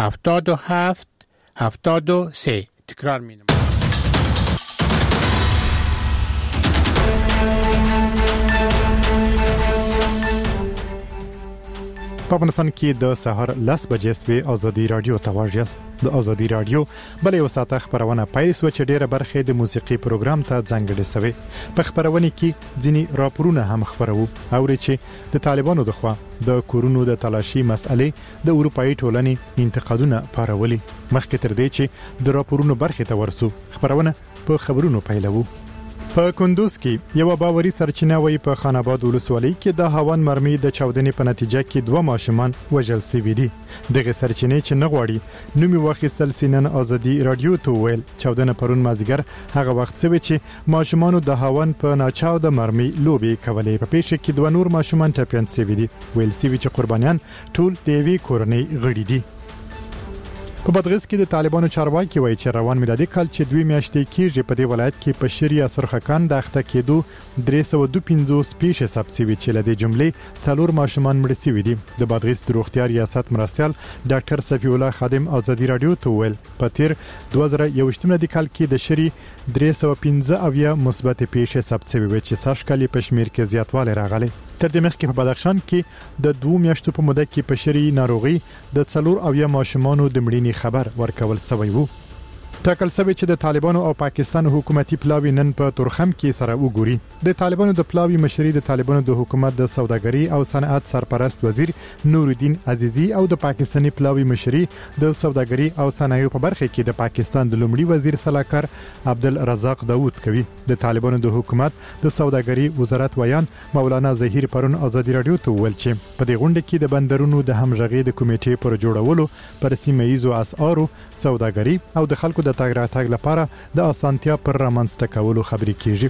77 73. تکرار می‌نمایم. په افغانستان کې د سهار 10 بجې سوي ازادي رادیو تواژ است. د ازادي رادیو بلې یو ساعته خبرونه پیل شو چې ډیره برخه د موسیقي پروګرام ته ځانګړې شوی. په خبرونه کې ځینی راپورونه هم خبرو او چې د طالبانو د خوا د کورونو د تلاشي مسئلې د اروپאי ټولنې انتقادونه پارولي. مخکې تر دې چې د راپورونو برخه ته ورسو خبرونه په خبرونو پیلوو. په کندوز کې یو باوري سرچینه وای په خان آباد ولسوالۍ کې د هاون مرمۍ د چاودنې په نتیجه کې 2 ماشومان وژل شوي دي. دغه سرچینه چې نغواړي نومي واخیستل سینن ازادي رادیو ته ویل چاودنه پرون مازیګر هغه وخت سوي چې ماشومان د هاون په ناچاو د مرمۍ لوبي کولې. په پیښه کې 2 نور ماشومان ټپيان شوي دي. ویل سوي چې قربانیان ټول د یوې کورنۍ غړي دي. په بادغیس کې د طالبانو چارواکي وایي چې روان میلادي کال چې 2 میاشتې کېږي په دې ولایت کې په شریعه سرخکان د اخته کېدو 352 پیښې ثبت شوي چې له دې جملې 4 ماشومان مړ شوي دي. د بادغیس د روغتیا ریاست مرستیال ډاکټر صفی الله خادم ازادي رادیو ته ویل په تیر 2021 کال کې د شری 315 مثبت پیښې ثبت شوي چې سږ کال په شمیر کې زیاتوالی راغلی. تر دې مخکې په بدخشان کې د 2 میاشتو په موده کې په شری ناروغي د 4 ماشومانو د مړینې خبر ورکول شوی وو. ټاکل شوی چې د طالبانو او پاکستان حکومتي پلاوی نن په تورخم کې سره وګوري. د طالبانو د پلاوی مشري د طالبانو د حکومت د سوداګري او صنعت سرپرست وزیر نورالدین عزیزی او د پاکستاني پلاوی مشري د سوداګري او صنایعو په برخه کې د پاکستان د لومړي وزیر سلاکار عبدالرزاق داوود کوي. د طالبانو د حکومت د سوداګري وزارت ویان مولانا ظهیر پرون ازادي رادیو ته ویل چې په دې غونډه کې د بندرونو د همغږي د کمیټې پر جوړولو پر سیمه‌یزو اسعارو سوداګري او د خلکو د تاګ راتګ لپاره د اسانتیا پر رامنځته کولو خبرې کیږي.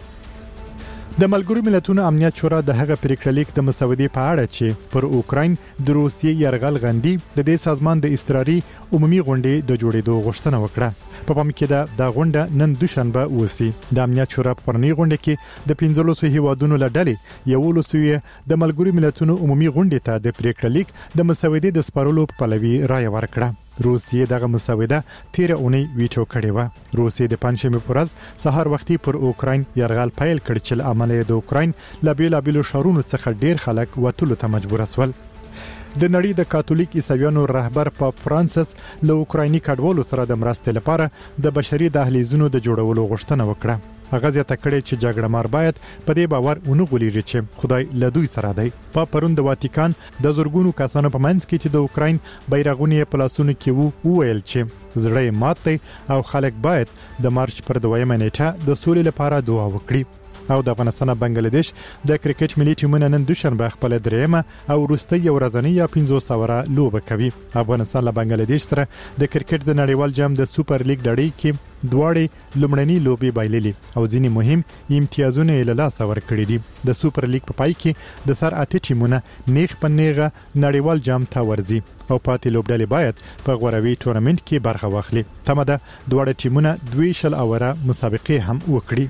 د ملګرو ملتونو امنیت شورا د هغه پریکړه لیک د مسودې په اړه چې پر اوکراین د روسیې یرغل غندي د دې سازمان د استراري عمومي غونډې د جوړېدو غوښتنه وکړه. په پام کې د غونډه نن دوشنبه وسی. د امنیت شورا په پرونی غونډه کې د 15 هیوادونو لړلې یو لسوي د ملګرو ملتونو عمومي غونډې ته د پریکړه لیک د مسودې د سپارلو په پلوي رائے ورکړه. روسیې دغه مسوده تیر اونۍ ویټو کړې و. روسیې د پنځمې پر ورځ سحر وختي پر اوکراین یرغل پیل کړ چې عمل د اوکراین له بیلابیلو شهرونو څخه ډیر خلک وټولو ته مجبور شول. د نړۍ د کاتولیک عیسویانو رهبر پاپ فرانسیس له اوکرایني کډوالو سره د مرستې لپاره د بشري دهلیزونو د جوړولو غوښتنه وکړه. هغه ځکه کړي چې جګړه مار باید په دې باور ونغولېږي چې خدای له دوی سره دی. په پرون د واتیکان د زورګونو کسانو په منځ کې چې د اوکراین بیرغونه په لاسونو کې وویل چې زړه مات دی او خلک باید د مارچ پر 2 نیټه د سولې لپاره دعا وکړي. او د افغانستان او بنگلاديش د کرکټ ملي ټیمونه نن دوشنبه خپل درېمه او وروستۍ ورځنۍ یا 500 اوره لوبه کوي. افغانستان له بنگلاديش سره د کرکټ د نړیوال جام د سوپر لیګ لړۍ کې دواړې لومړنۍ لوبي بایللې او ځینې مهم امتیازونه یې له لاسه ورکړي دي. د سوپر لیګ په پای کې د سر اته ټیمونه نیغ په نیغه نړیوال جام ته ورځي او پاتې لوبډلې باید په غوروي تورنمنت کې برخه واخلي. تمه ده دواړه ټیمونه 2 اوره مسابقه هم وکړي.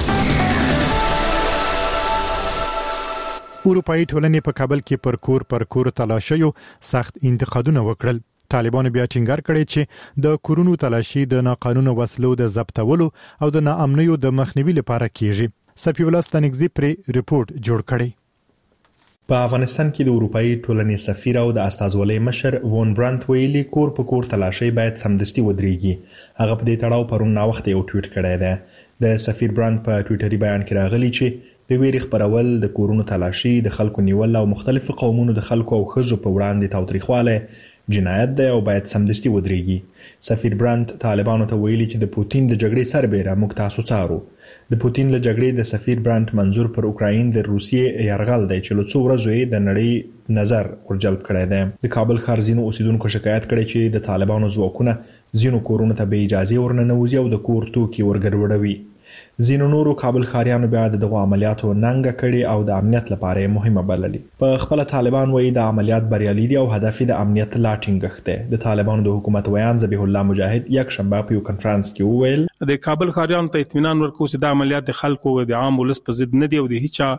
اروپאי ټولنې په کابل کې پر کور تلاشیو سخت انتقادونه وکړل. طالبانو بیا ټینګار کړی چې د کورونو تلاشي د ناقانونه وسلو د ضبطولو او د ناامنیو د مخنیوي لپاره کیږي. صفی الله ستانګزی پر ریپورت جوړ کړی. په افغانستان کې د اروپאי ټولنې سفیر او د استازولۍ مشر وون برانت ویلي کور په کور تلاشي باید سمدستي ودرېږي. هغه په دې تړاو پرون نا وخت یو ټویټ کړی دی. د سفیر برانت په ټویټري بیان کې راغلی چې په ویری خبرول د کورونو تلاشي د خلکو نیول او مختلفو قومونو د خلکو او خزو په وړاندې تاوتریخواله جنایت دی او باید سمدستي ودرېږي. سفیر برانت طالبانو ته ویلي چې د پوتین د جګړې سربېره موږ تاسو څارو. د پوتین له جګړې د سفیر برانت منظور پر اوکراین د روسیې یرغل دی چې له څو ورځې د نړۍ نظر ورجلب کړی دی. د کابل ښار ځینو اوسیدونکو شکایت کړی چې د طالبانو ځواکونه ځینو کورونو ته بې اجازې ورننوځي او د کور توکي ورګډوډوي. ځینو نورو کابل ښاریانو بیا دغه عملیاتو ننګه کړي او د امنیت لپاره مهمه بللي. په خپل طالبان وایي د عملیات بریالي دي او هدف د امنیت لا ټینګښت دی. د طالبانو د حکومت ویان ذبیح الله مجاهد یک شنبه په یو کنفرانس کې وویل د کابل ښاریانو ته اطمینان ورکوي چې دا عملیات د خلکو د عام ولس په ضد نه دی او د هیڅ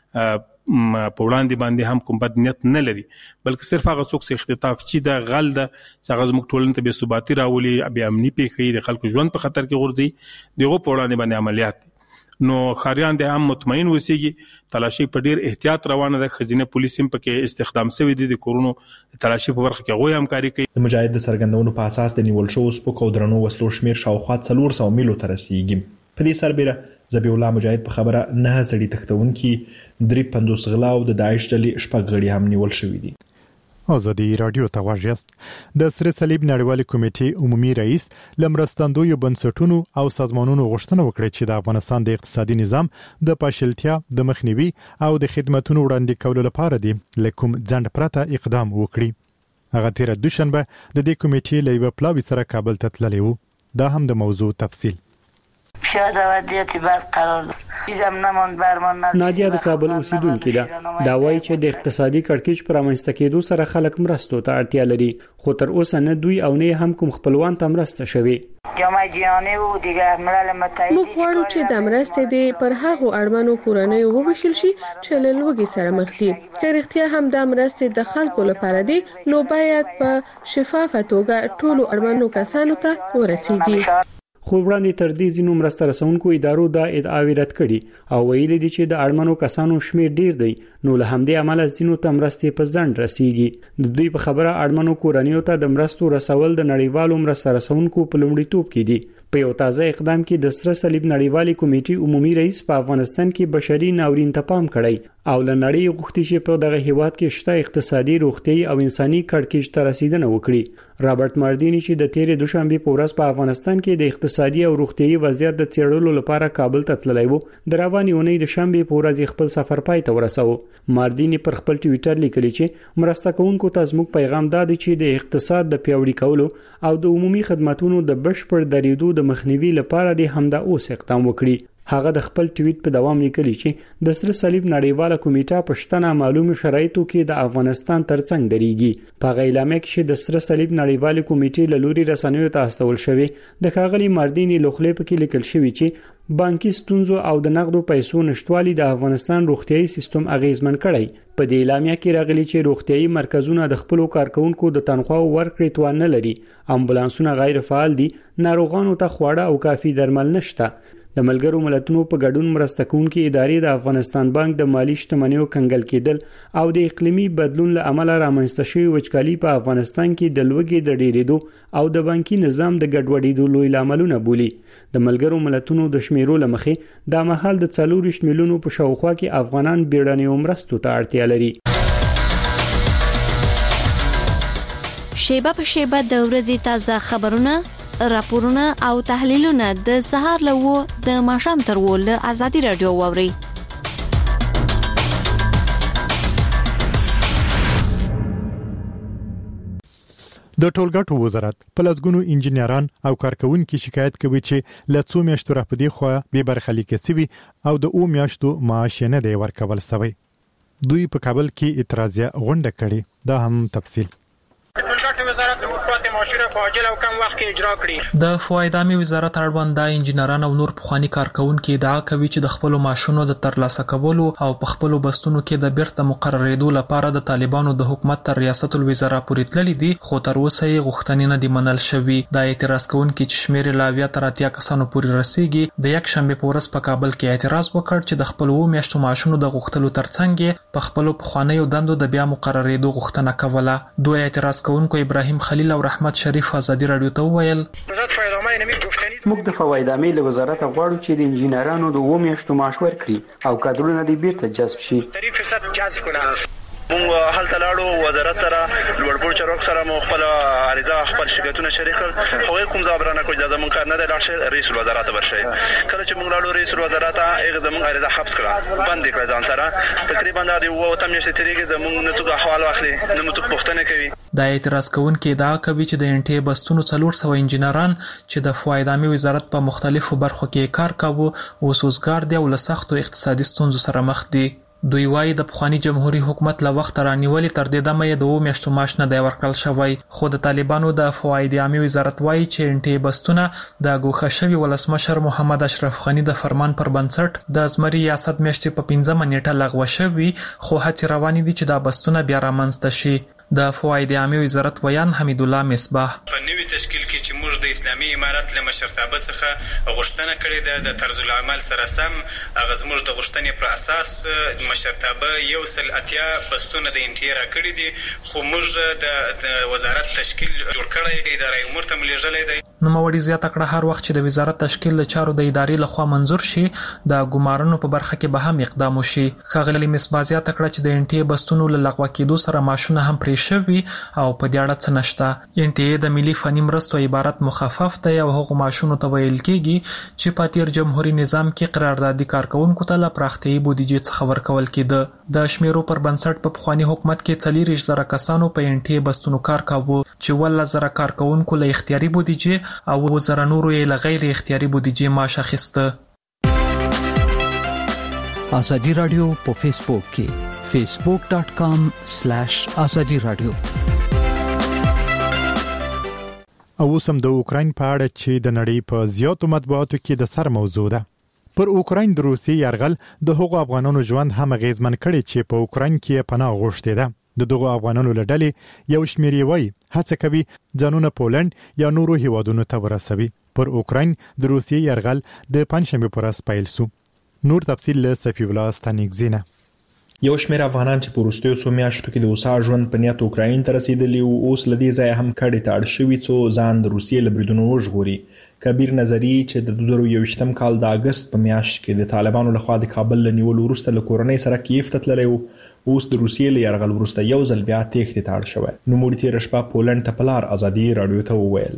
په وړاندې باندې هم کوم بد نیت نه لري، بلکې صرف هغه څوک چې اختطاف چې د غل د څنګه زموږ ټولنې ته بې ثباتي راولي، بې امني پیښوي، د خلکو ژوند په خطر کې غورځي، دغه په وړاندې باندې عملیات دي. نو خاریان د هم مطمئن وسیږي، تلاشي په ډیر احتیاط روانه ده، خزینه پولیس هم پکې استخدام شوی دي، د کورونو تلاشي په برخه کې غوي همکاري کوي. د مجاهد د سرګندونو په اساس د نیول شو سپکو درنو وسلو شمیر شاوخوا 400 میلو ته رسیدي. په دې سربېره ذبیح الله مجاهد په خبره 9 سړي تختونکي 53 غلا او د داعش ډلې شپږ غړي هم نیول شوی دي. آزادی رادیو ته واژیست. د سره صلیب نړیوالې کمیټې عمومي رئیس لمرستندوی بنسټونو او سازمانونو غوښتنه وکړه چې د افغانستان د اقتصادي نظام د پاشلتیا د مخنیوي او د خدماتو وړاندې کولو لپاره دی لکم ځند پرته اقدام وکړي. هغه تیر دوشنبه د دې کمیټې لیوه پلاوی سره کابل ته تللی و. دا هم د موضوع تفصیل. شاید وضعیت بد قرار است. چیزم نماند برمان نداشت. نادیه د کابل اوسیدونکې ده. دا وایي چې د اقتصادي کړکېچ پر رامنځته کېدو سره خلک مرستو ته اړتیا لري، خو تر اوسه نه دوی او نه هم کوم خپلوان ته مرسته شوي. جامعه جهانی او دیگر ملل متحد موږ غواړو چې د مرستې د پر هغو اړمنو کورنیو وویشل شي چې له لوږې سره مخ دي. که رښتیا هم د مرستې د خلکو لپاره دي، نو باید په شفافه توګه ټولو اړمنو کسانو ته ورسیږي. خو وړاندې تر دې ځینو مرسته رسونکو ادارو دا ادعاوې رد کړي او ویلي دي چې د اړمنو کسانو شمیر ډیر دی، نو له همدې امله ځینو ته مرستې په ځنډ رسیږي. د دوی په خبره اړمنو کورنیو ته د مرستو رسول د نړیوالو مرسته رسونکو په لومړیتوب کې دي. په یو تازه اقدام کې د سره صلیب نړیوالې کمیټې عمومي رئیس په افغانستان کې بشري ناورین ته پام کړی او له نړۍ غوښتي چې په دغه هیواد کې شته اقتصادي، روغتيایي او انساني کړکېچ ته رسیدنه وکړي. رابرټ ماردینی چې د تیرې دوشنبه په ورځ په افغانستان کې د اقتصادي او روغتيایي وضعیت د څېړلو لپاره کابل ته تللی و، د روانې اونۍ د شنبه په ورځ خپل سفر پای ته ورساوه. ماردینی پر خپل ټویټر لیکلی چې مرسته کوونکو ته زموږ پیغام دا دی چې د اقتصاد د پیاوړي کولو او د عمومي خدماتو د بشپړ درېدو د مخنیوي لپاره د همدا اوس اقدام وکړي. هغه د خپل ټویټ په دوام لیکلی چې د سره صلیب نړیواله کمیټه په شتنه معلومه شرایطو کې د افغانستان ترڅنګ درېږي. په اعلامیه کې د سره صلیب نړیواله کمیټې له لوري رسنیو ته استول شوی د ښاغلي ماردینی لوخلې په کې لیکل شوی چې بانکي ستونزو او د نقدو پیسو نشټوالي د افغانستان روغتيایي سیستم اغیزمن کړی. په دې اعلامیه کې راغلي چې روغتيایي مرکزونه د خپل کارکونکو د تنخواو ورکړې توان نه لري، امبولانسونه غیر فعال دي، ناروغانو ته خواړه او کافي درمل نشته. د ملګرو ملتونو په ګډون مرسته کوونکې ادارې د افغانستان بانک د مالی شتمنیو کنګل کېدل او د اقلیمي بدلون له امله رامنځته شوی وچکالي په افغانستان کې د لوږې د ډېرېدو او د بانکي نظام د ګډوډېدو لوی لاملونه بولي. د ملګرو ملتونو د شمیرو لمخې دا مهال د 40 میلیونو په شاوخوا کې افغانان بیړنیو مرستو ته اړتیا لري. شیبه په شیبه د ورځې تازه خبرونه، راپورونه او تحلیلونه د سهار له د ماښام تر له آزادي رادیو واوري. د ټولګټو وزارت په لږونو انجنیران او کارکونکو شکایت کوي چې له څو میاشتو راپدې خو به برخلیک سوي او د او میاشتو معاش نه دی ورکول شوی. دوی په کابل کې اعتراضیه غونډه کړې. دا هم تفصیل. وزارت د مفاد معاشره په عاجل او کم وخت کې اجرا کړي. د فوایدامي وزارت اړوند د انجنیران او نور پخوانی کارکونکو ادعا کوي چې د خپل معاشونو د ترلاسه کولو او په خپل بستونو کې د بیرته مقرریدو لپاره د طالبانو د حکومت تر ریاست الوزرا پورې تللی دي، خو تر اوسه یې غوښتنې نه دي منل شوې. د اعتراض کوونکو چې شمیر لا 80 کسانو پورې رسیدي د یک شنبه په ورځ په کابل کې اعتراض وکړ چې د خپل میاشتو معاشونو د غوښتلو ترڅنګ په خپل پخوانیو دندو د بیا مقرریدو غوښتنه کوله. دوی اعتراض کوونکو ابراهیم خلیل او رحمت شریف آزادی رادیو ته وویل موږ د فوایدامي له وزارت غواړو چې د انجنیرانو د 2 میاشتو معاش ورکړي او کادرونه دې بیرته جذب شي. 3% جذب کړه. مونږ حل تلاړو وزارت سره لوړپوړ چارواک سره مو خپل عریضه خپل شکایتونه شریک کړ، خو کوم ځابرانه کوي د زمون کار نه دی لاړ رئیس الوزرات ورشي. کله چې مونږ لاړو رئیس الوزرات هغه د مونږ عریضه حبس کړه، بند کړه ځان سره. تقریبا د یو تم نشته تریګه د مونږ نه توګه حواله واخلي، نو موږ پوښتنه کوي. د اعتراض کوونکو ادعا کوي چې د انټي بستونو 400 انجنیران چې د فوایدامي وزارت په مختلفو برخو کې کار کوي او سوزګار دي او له سختو اقتصادي ستونزو سره مخ دي. دوی وايي د پخوانی جمهوریت حکومت له وخت رانیولې تر دې دمه د 2 میاشتو معاش نه دی ورکړل شوی، خو د طالبانو د فواید عامه وزارت وايي چې انټي بستونه د ګوښه شوی ولسمشر محمد اشرف غنی د فرمان پر بنسټ د زمري ریاست میاشتې په 15 نیټه لغوه شوی، خو هڅې روانې دي چې دا بستونه بیا رامنځته شي. د فواید عامه وزارت ویان حمید الله مصباح په نوي تشکیل کې چې موږ د اسلامي امارت له مشرتابه څخه غوښتنه کړې ده د طرز العمل سره سم هغه زموږ د غوښتنې پر اساس مشرتابه 180 بستونه د انټي را کړي دي، خو موږ د وزارت تشکیل جوړ کړی ادارې امور ته ملېږلې دی. نوموړي زیاته کړه هر وخت چې د وزارت تشکیل د چارو د ادارې لخوا منظور شي د ګمارنو په برخه کې به هم اقدام وشي. ښاغلي مصباح زیاته کړه چې د انټي بستونو له لغوه کېدو سره معاشونه هم پرې شوي او په دې اړه څه نشته. انټي د ملي فني مرستو عبارت مخفف دی او هغو معاشونو ته ویل کېږي چې په تیر جمهوریت نظام کې قراردادي کارکونکو ته له پراختیايي بودیجې څخه ورکول کېده. د شمیرو پر بنسټ په پخوانی حکومت کې 40,000 کسانو په انټي بستونو کار کاوه چې 10,000 کارکونکو له اختیاري بودیجې او 10,000 نورو یې له غیر اختیاري بودیجې معاش اخیسته. ازادي رادیو په فیسبوک کې facebook.com/azadi radio. او سم د اوکراین په اړه چې د نړۍ په زیاتو مطبوعاتو کې د سر موضوع ده. پر اوکراین د روسي یرغل د هغو افغانانو ژوند هم غیزمن کړي چې په اوکراین کې پناه غوښتي ده. د دغو افغانانو له ډلې یو شمېر یې وایي هڅه کوي ځانونه پولند یا نورو هیوادونو ته ورسوي. پر اوکراین د روسي یرغل د پنځشنبې پر ورځ پیل شو. نور تفصیل له صفی الله ستانګزینه. یو شمېر افغانان چې په وروستیو څو میاشتو کې د اوسا ژوند په نیت اوکراین ته رسیدلي او اوس له دې ځایه هم کډې ته اړ شوي څو ځان د روسیې له بریدونو وژغوري. کبیر نظری چې د 2021 کال د اگست په میاشت کې د طالبانو لخوا د کابل له نیولو وروسته له کورنۍ سره کیف ته تللی و، اوس د روسیې له یرغل وروسته یو ځل بیا تېښتې ته اړ شوی. نوموړي تېره شپه پولند ته په لار ازادي راډیو ته وویل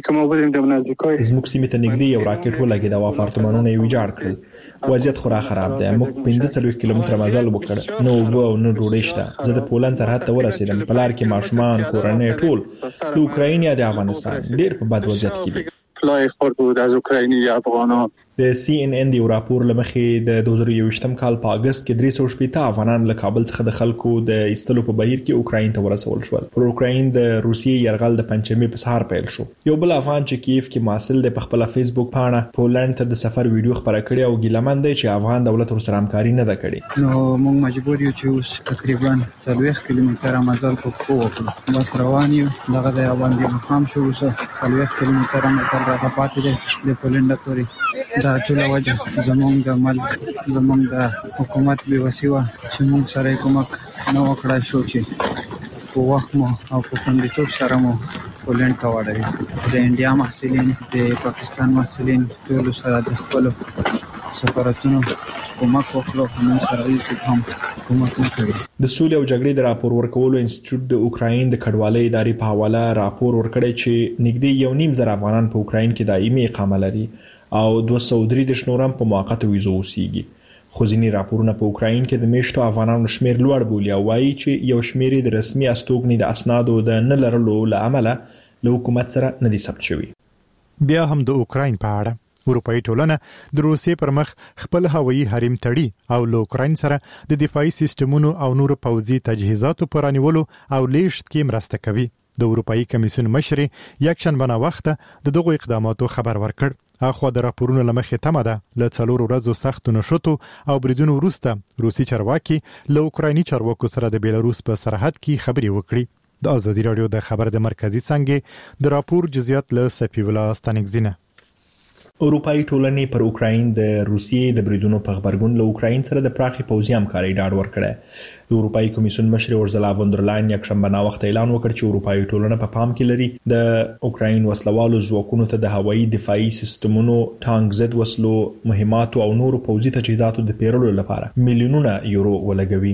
زموږ سیمې ته نږدې یو راکټ ولګېد او اپارتمانونه یې ویجاړ کړل. وضعیت خورا خراب دی. موږ 45 کیلومتره مزل وکړ، نه اوبه او نه ډوډۍ شته. زه د پولند سرحد ته ورسېدم. په لار کې ماشومان، کورنۍ ټول د اوکراین یا د افغانستان ډېر په بد وضعیت کې دي. خورد بود از اوکراینی افغانان. د CNN دی راپور لمخې د 2021 کال په اگست کې 380 افغانان له کابل څخه د خلکو د ایستلو په بهیر کې اوکراین ته ورسول شول. پر اوکراین د روسیې یرغل د پنځمې په سهار پیل شو. یو بل افغان چې کیف کې محصل دی په خپل فیسبوک پاڼه پولند ته د سفر ویډیو خبره کړې او ګیلمن دی چې افغان دولت ورسره همکاري نه ده کړې. نو موږ مجبور یو چې اوس تقریبا 40 کیلومتره مزل کوو بس روان یو. دغه د باندې مخام شو اوس 40 کیلومتره مزل راغلی پاتې دی د پولند پورې. دا ټول وجه زمونږ د ملک زمونږ د حکومت بې وسي وه چې موږ سره کومک نه وکړای شو چې په وخت مو او په خوندیتوب سره مو پولند ته واړوي. د انډیا محصلین، د پاکستان محصلین ټولو سره د خپلو سفارتونو کومک وکړو، موږ سره هیڅ هم کومک نه کوي. د سولې او جګړې د راپور ورکولو انسټیټیوټ د اوکراین د کډوالۍ ادارې په حواله راپور ورکړی چې نږدې 1.5 افغانان په اوکراین کې دایمي اقامه لري او 233 نورم په موقته ویزو اوسېږي. خو ځینې راپورونه په اوکراین کې د میشتو افغانانو شمیر لوړ بولي او وایي چې یو شمیر د رسمي استوګنې د اسنادو د نه لرلو له امله له حکومت سره نه دي ثبت شوي. بیا هم د اوکراین په اړه اروپאי ټولنه د روسیې پر مخ خپل هوایي حریم تړي او له اوکراین سره د دفاعي سیستمونو او نورو پوځي تجهیزاتو پر رانیولو او لیږد کې مرسته کوي. د اروپאי کمیسیون مشر یکشنبه وخته دغه اقداماتو خبر ورکړ. اخو د راپورونو لمخې تمه ده له 4 ورځو سخت نشوتو او بریدونو وروسته روسي چارواکي له اوکرایني چارواکو سره د بیلاروس په سرحد کې خبري وکړي. د ازادي رادیو د خبر د مرکزی څنګه د راپور جزئیات له صفی الله ستانګزینه. اروپאי ټولنې پر اوکراین د روسیې د بریدونو په خبرګون له اوکراین سره د پراخي پوځي همکارۍ ډاډ ورکړی. د اروپאי کمیسیون مشر اورزلا وندرلاین یکشنبه وخت اعلان وکړ چې اروپאי ټولنه په پام کې لري د اوکراین وسلوالو ځواکونو ته د هوایي دفاعي سیستمونو، ټانک ضد وسلو، مهماتو او نورو پوځي تجهیزاتو د پیرلو لپاره میلیونونه یورو ولګوي.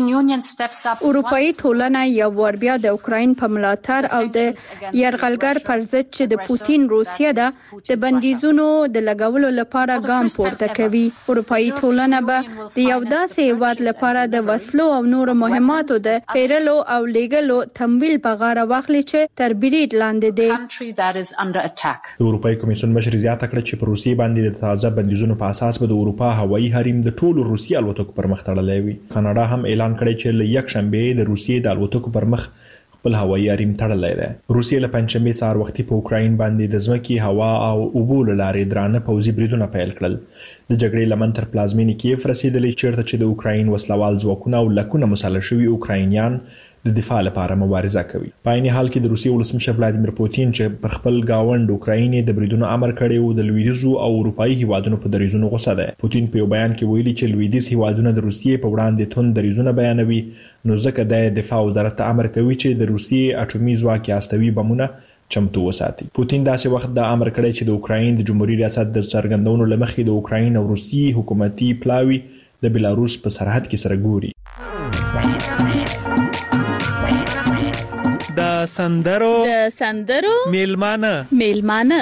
اروپאי ټولنه یو ور بیا د اوکراین په ملاتړ او د یرغلګر پر ضد چې د پوتین روسیه ده د بندیزونو د لګولو لپاره ګام پورته کوي. اروپאי ټولنه به د یو داسې هیواد لپاره د وسلو او نور مهماتو د پیرلو او لیګلو تمویل په غاړه واخلي چې تر بریټ لاندې دی. د اروپאי کمیسیون مشر زیاته کړه چې پر روسیې باندې د تازه بندیزونو په اساس به د اروپا هوایي حریم د ټولو روسي الوتکو پر مخ تړلی وي. کاناډا هم اعلان کړی چې له یک شنبې د روسیې د الوتکو پر مخ خپل هوایي حریم تړلی دی. روسیې له پنځشنبې سهار وختي په اوکراین باندې د ځمکې، هوا او اوبو له لارې درانه پوځي بریدونه پیل کړل. د جګړې لمن تر پلازمینې کیف رسیدلی، چیرته چې د اوکراین وسلوال ځواکونه او لکونه مسلح شوي اوکراینیان د دفاع لپاره مبارزه کوي. په عین حال کې د روسیې ولسمشر ولادیمیر پوتین چې پر خپل گاوند اوکراین د بریدونو امر کړی و، د لویدیځو او اروپאי هیوادونو په دریځونو غوسه ده. پوتین په یو بیان کې ویلي چې لویدیځ هیوادونه د روسیې په وړاندې توند دریځونه بیانوي، نو ځکه د دفاع وزارت امر کوي چې د روسیې اټومي ځواک یا استوي بمونه چمتو وساتي. پوتین داسې وخت د امر کړی چې د اوکراین د جمهوریت ریاست د څرګندونو لمخې د اوکراین او روسیې حکومتي پلاوی د بلاروس په سرحد کې سره ګوري. د سندرو میلمانه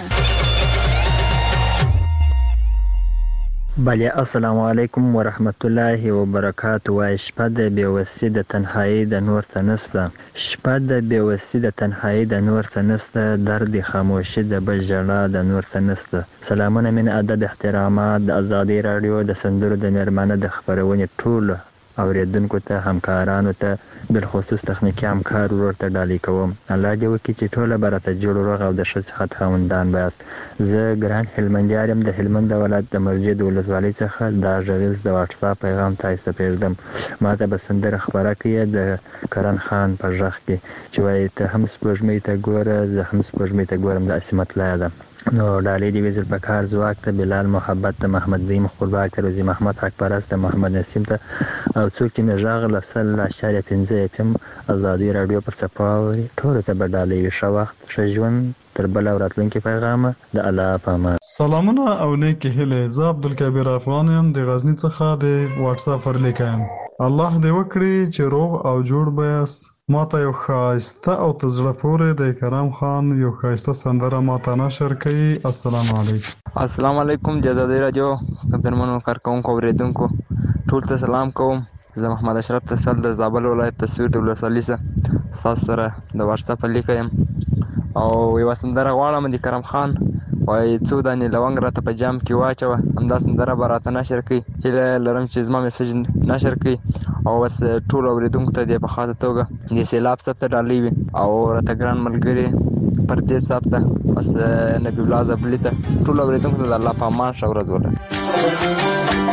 بله، السلام علیکم ورحمت الله وبرکاته. وای شپه د بېوسي د تنهایی د نور څه نسته، شپه د بېوسي د تنهایی د نور څه نسته، درد خاموشي د بل ژړا د نور څه نسته. سلامونه، من ادب، احترامات د ازادي رادیو د سندرو د میلمانه د خبرونې ټول اوریدونکو ته، همکارانو ته، بالخصوص تخنیکی همکار ورور ته ډالۍ کوم. الله دې وکړي چې ټوله به راته جوړ روغ او د ښه صحت خاوندان بایاست. زه ګران هلمندیار یم، د هلمند ولایت د مسجد ولسوالۍ څخه دا غږیز د واټساپ پیغام تاسو ته پرېږدم. ما ته به سندره خپره کړي د کرن خان په غږ کې چې وایي ته هم سپوږمۍ ته ګوره، زه هم سپوږمۍ ته ګورم، د اسمت لایه ده. نو ډالۍ دې وزیر پکار ځواک ته، بلال محبت ته، محمد زیم خپلواک ته، روزي محمد حق پرست ته، محمد نسیم ته، او څوک چې مې غږ له 100.5 FM ازادي رادیو پر څپو اوري، ټولو ته به ډالۍ وي. ښه وخت، ښه ژوند، تر بل او راتلونکي پیغامه د الله په امان. سلامونه او نیکی هیله. زه عبدالکبیر افغان یم، د غزنی څخه د واتساپ ورلیک یم. الله دې وکړي چې روغ او جوړ بیاست. ما ته یو ښایسته او تر زړه پورې د کرم خان یو ښایسته سندره ما ته نشر کړي. السلام علیکم. السلام علیکم د ازادي رادیو قدرمنو کارکونکو اوریدونکو ټول ته سلام کوم. زه محمد اشرف تسل د زابل ولایت تصویر د ولسوالۍ څخه تاسو سره د واتساپ لیک یم او یو سندره غواړم د کرم خان وای څو دانې لونګ راته په جام کې واچوه، همدا سندره به راته نشر کړي. هیله لرم چې زما میسج نشر کړي او بس ټول اوریدونکو ته د په خاطر توګه د سیلاب صاحب ته ډالۍ وي او راته ګران ملګري پردیس صاحب ته، بس نبی الله زبلی ته، ټول اوریدونکو ته د الله په امان ښه ورځ ولرئ.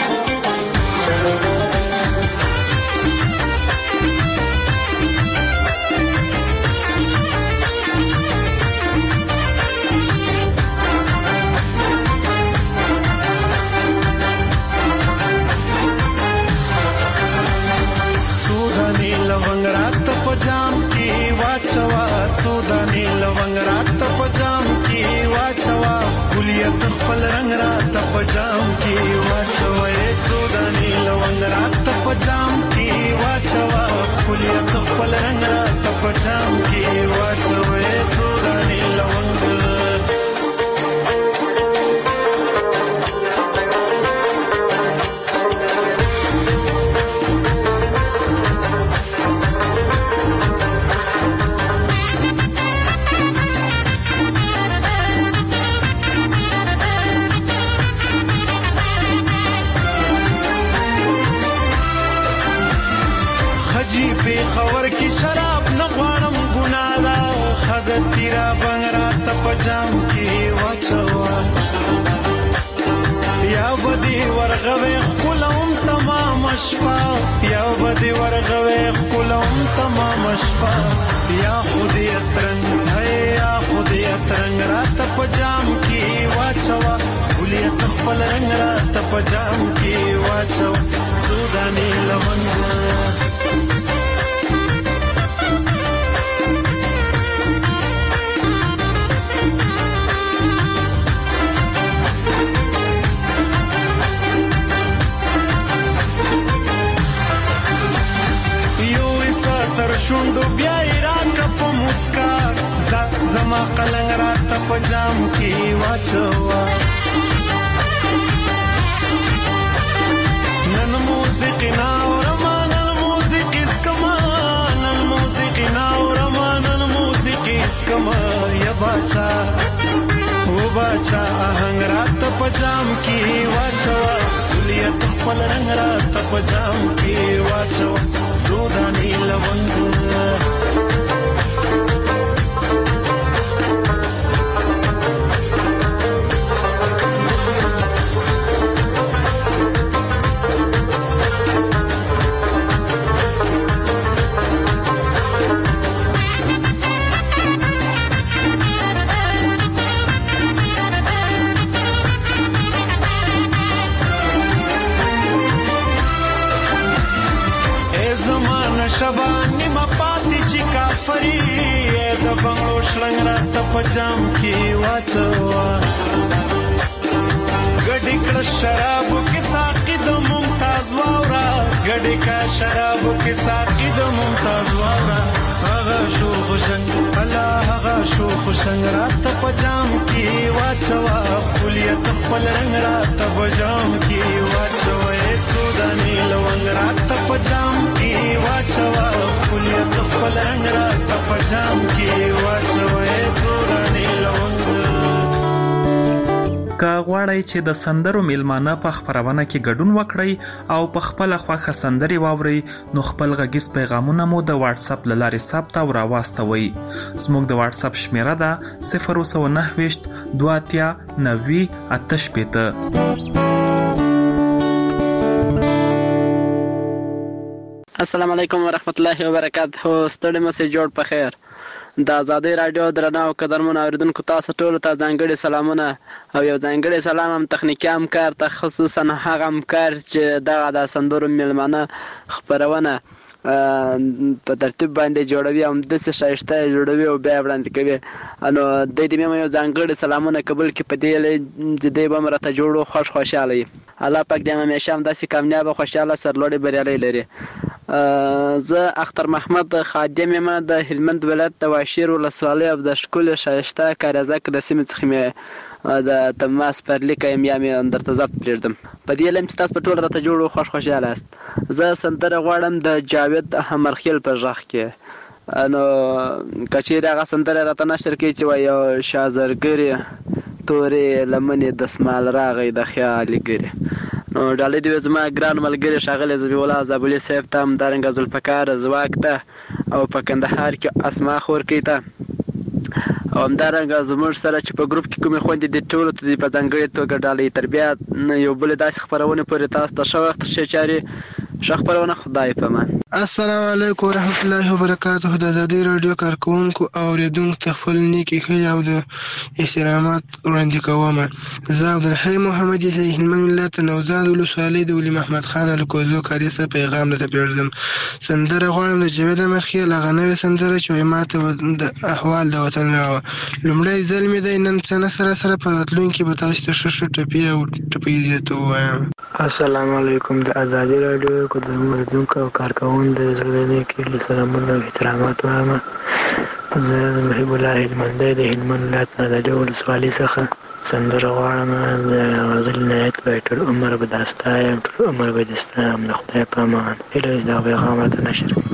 لونګ رات په جام کې واچوا، څو دانې لونګ رات په جام کې واچوا، کلیت خپل رنگ رات په جام کې واچوا، څو دانې لونګ رات په جام کې واچوا، کلیت خپل رنگ رات په جام کې واچوا، څو دانې لونګ. خبر کی شراب نه غواړم ګناه ده، خدای تیرا بنګ رات په جام کې واچوا، یا بدی ورغوي خپلوم تمام شپه، یا بدی ورغوي خپلوم تمام شپه، یا خودی ترنګ ہے، یا خودی ترنګ رات په جام کې واچوا، خلیت خپل رنگ رات په جام کې واچوا، سودانی لمنګ. شوندو بیا راکا په مسکا، زما قلنګ راته په جام کې واچوا، बाचा आहंग रात पजाम की वाचवा दुलियत खपल रंग रात पजाम की वाचवा जोदानी लवंग شبانی ما پاتی چی کافری د بنگلو شلنگ رات پجام کی واچوا گډی کړه شرابو کې ساقي د ممتاز واورا گډی کا شرابو کې ساقي د ممتاز واورا هغه شو خوشنګ الله هغه شو خوشنګ رات پجام کی واچوا خلیت خپل رنگ رات پجام کی واچوا سودانی لونګ رات پجام کی واچوا خلیت خپل رنگ رات پجام کی واچوا سودانی لونګ که غواړئ چې د سندرو میلمانه په خپرونه کې ګډون وکړئ او په خپل خوښه سندري واورئ نو خپل غږیز پیغامونه مو د واتس اپ له لارې ثبت او راواستوئ. زموږ د واتس اپ شمیره ده 029 2 90 88. السلام علیکم ورحمت الله وبرکاته. ستړي مسې جوړ په خیر. د آزادۍ رادیو درنو او قدرمنو اوریدونکو تاسو ټول ته ځانګړي سلامونه او یو ځانګړي سلام هم تخنیکی همکار ته خصوصا هغه همکار چې دغه د سندرو میلمانه خپرونه په ترتیب باندې جوړوي او داسې ښایسته جوړوي او بیا وړاندې کوي. نو د دې مې یو ځانګړي سلامونه قبول کړي په دې چې دی به مرته جوړو خوشاله وي. الله پاک دې همیشه هم داسې کامیاب او خوشاله سرلوړي بریالي لري. زه اختر محمد خادم یم د هلمند ولایت د واشیر ولسوالۍ او د ښکلې ښایسته کارزک د سیمې څخه مې د تماس پر لیکه یم یا مې درته ضبط پرېږدم. په دې لیم چې تاسو په ټول راته جوړ او خوشاله یاست. زه سندره غواړم د جاوید همرخیل په غږ کې. نو که چیرې هغه سندره راته نشر کړي چې وایي شازرګرې تورې لمنې دسمال راغی د خیالي ګرې. نو ډالۍ دې زما ګران ملګری ښاغلی ذبیح الله زابلي صاحب ته همدارنګه ذوالفقار زواک ته او په کندهار کې اسما خورکۍ ته او همدارنګه زموږ سره چې په ګروپ کې کومې خویندې دي ټولو ته دې په ځانګړې توګه ډالۍ تربیه یو بلې داسې خپرونې پورې تاسو ته ښه وخت ښې چارې ښه خپرونه. خدای پامان. السلام علیکم ورحمت الله وبرکاته. د آزادۍ راډیو کارکوونکو او اوریدونکو ته خپل نیکې ښې او د احترامات وړاندې کوم. زه عبدالحی محمد د هلمند ولایت نوزاد ولسوالۍ د ولي محمد خان الکوزو کاري څخه پیغام درته پرېږدم. سندره غواړم د جاوید همرخیل هغه نوې سندره چې وایي ماته د احوال د وطن راوړه. لومړی ځل مې دی نن څه نه سره په راتلونکي به تاسو ته ښه ټپې او ټپیزې ته ووایم. السلام علیکم. د آزادۍ راډیو د اوریدونکو او کارکوونکو د زړه کې له سلامونه او احترامات وایم. زه محب الله هلمندی د هلمند ولایت نادعلي ولسوالۍ څخه سندره غواړم. د غزل نهایت به ټول عمر به دا ستا یم ټول عمر به دې ستا یم د خدای په امان. هیله چې دا پیغام راته نشر کړي.